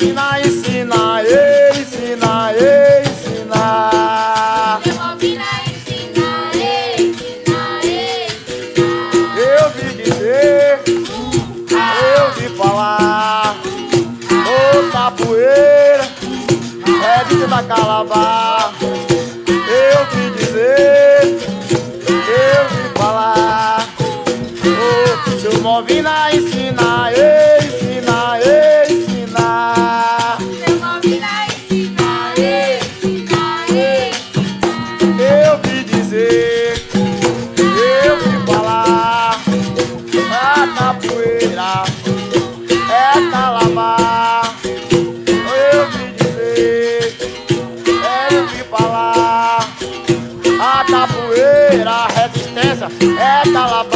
Movina ensina, ensina, ensina. Seu Movina ensina, ensina, ensina. Eu vi dizer, eu vi falar. Ô capoeira, é de da Calabar. Eu vi dizer, eu vi falar. Ô seu Movina ensina, ensina, ensina. Seu Movina ensina, ensina, ensina. Eu vi dizer, eu vi falar. A capoeira é Calabar. Eu vi dizer, eu vi falar. A capoeira, a resistência é Calabar.